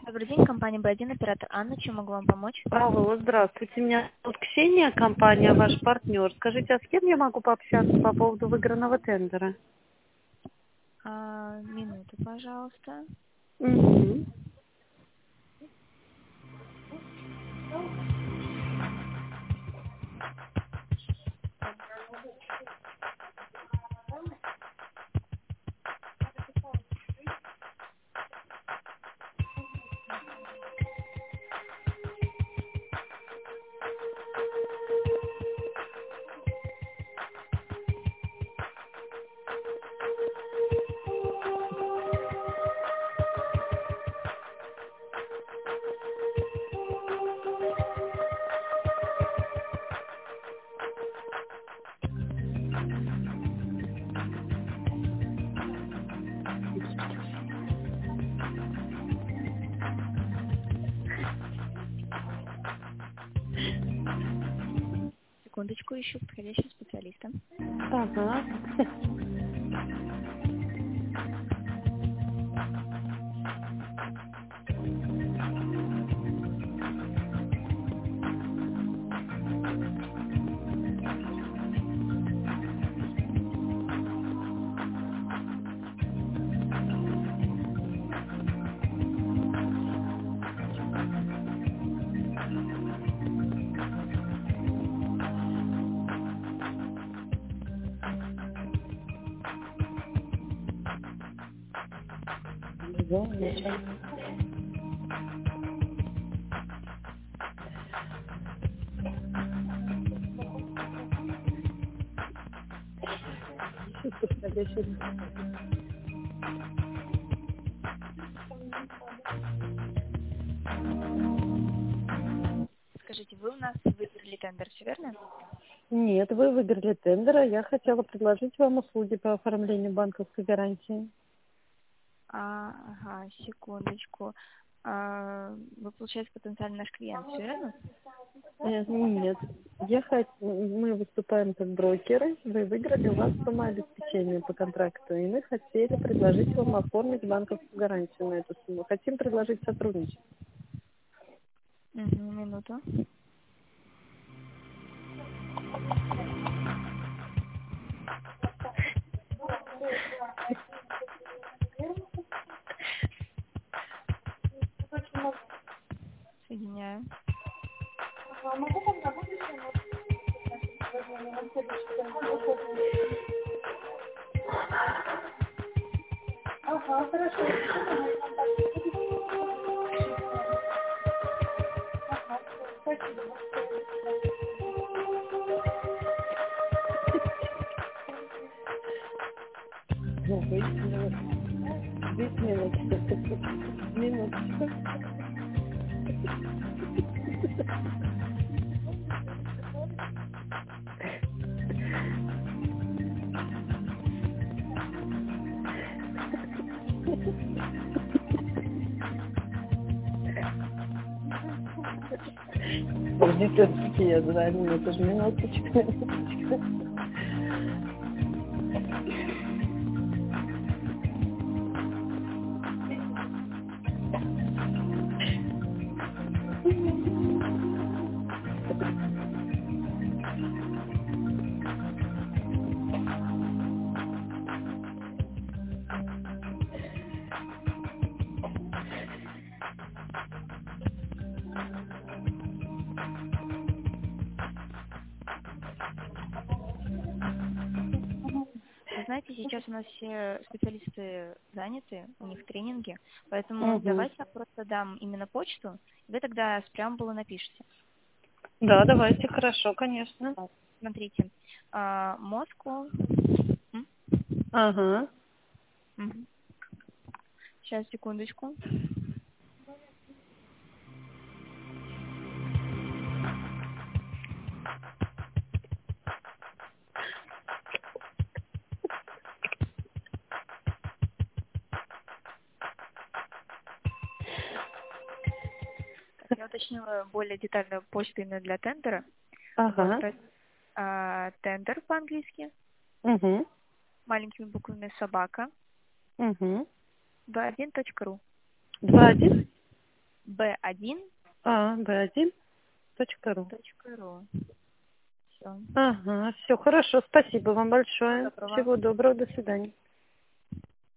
Добрый день, компания Б1, оператор Анна. Чем могу вам помочь? Алло, здравствуйте. Меня зовут Ксения, компания «Ваш партнер». Скажите, а с кем я могу пообщаться по поводу выигранного тендера? Минуту, пожалуйста. Угу. Секундочку, ищу подходящего специалиста. Ага. Скажите, вы у нас выиграли тендер, все верно? Нет, вы выиграли тендер, а я хотела предложить вам услуги по оформлению банковской гарантии. Ага, секундочку. Вы, получается, потенциально наш клиент, все верно? Нет. Мы выступаем как брокеры, вы выиграли, у вас сумма обеспечения по контракту, и мы хотели предложить вам оформить банковскую гарантию на эту сумму. Хотим предложить сотрудничество. Угу, минуту. Соединяю. Ну, минуточку. Минуточку. Подождите, я звоню, это же минуточку. Вы знаете, сейчас у нас все специалисты заняты, у них тренинги, поэтому Угу. давайте я просто дам именно почту, и вы тогда с преамбулы напишите. Да, давайте, хорошо, конечно. Смотрите, Москву. Ага. Сейчас, секундочку. Так, я уточнила более детально почту именно для тендера. Ага. Вот, тендер по-английски, Угу. маленькими буквами собака, Угу. 21.ru. 2-1? b1.ru. b1.ru. Все. Ага, все хорошо. Спасибо вам большое. Доброго. Всего доброго. До свидания.